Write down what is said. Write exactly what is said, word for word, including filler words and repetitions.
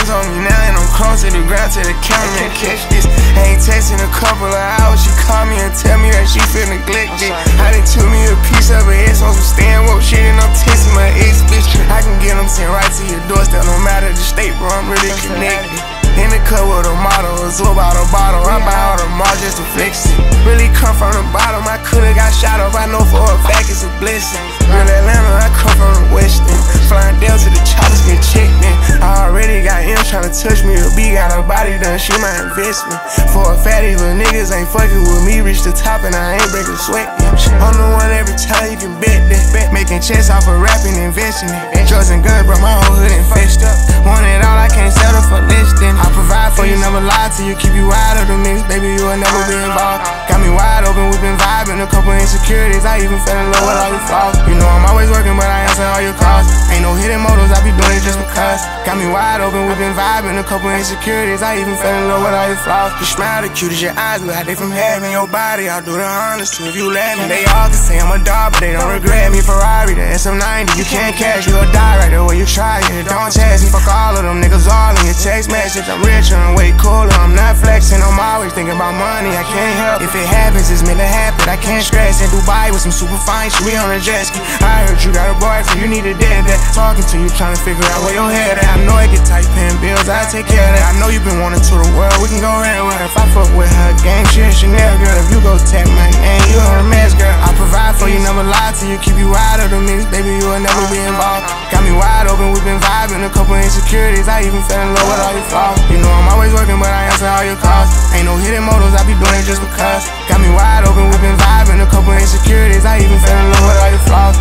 hands on me now, and I'm close to the ground till the cameraman catch this. I ain't texting a couple of hours, she call me and tell me that she feel neglected. I done took me a piece of her ass on some stand woke shit, and I'm texting my ex bitch. I can get them sent right to your doorstep, no matter the state, bro, I'm really connected. In the cup with a model, absorb out a bottle. I buy all the malls just to flex it. Really come from the bottom, I coulda got shot up. I know for a fact it's a blessing. Real Atlanta, I come from the western. Flying down to the choppers, get checked in. I already got him tryna touch me. A B got her body done, she my investment. For a fatty, little niggas ain't fucking with me. Reach the top and I ain't breaking sweat. I'm the one every time you can bet that. Making checks off of rapping, investing it. Drugs and guns, bro, my whole hood infested. Want it all, I can't settle for less than. I provide for you, never lie to you, keep you wide of the mix, baby, you will never be involved. Got me wide open, we been vibing, a couple insecurities, I even fell in love with all your flaws. You know I'm always working, but I answer all your calls. Ain't no hidden motives, I be doing it just because. Got me wide open, we been vibing, a couple insecurities, I even fell in love with all your flaws. You smile the cutest, your eyes look like they from heaven, your body, I'll do the honest too if you let me. They all can say I'm a dog, but they don't regret me. Ferrari, the S M ninety, you can't catch, you'll die right there where you try it. Don't test me, fuck all of them niggas all in your text message. I'm rich, I'm way cooler, I'm not flexing, I'm always thinking about money, I can't help. If it happens, it's meant to happen, I can't stress. In Dubai with some super fine shit, we on a jet ski. I heard you got a boyfriend, you need a dad that. Talking to you, trying to figure out where your head at. I know it get tight, paying bills, I take care of that. I know you been wanting to the world, we can go anywhere. If I fuck with her, game shit, Chanel girl. If you go tap my name, you her mess girl. I provide for you, never lie to you, keep you wide of the mix, baby, you will never be involved. Got me wide open, we been vibing, a couple insecurities, I even fell in love with all your flaws. You know I'm always working, but I answer all your calls. Ain't no hidden motives, I be doing it just because. Got me wide open, we been vibing, a couple insecurities, I even fell in love with all your flaws.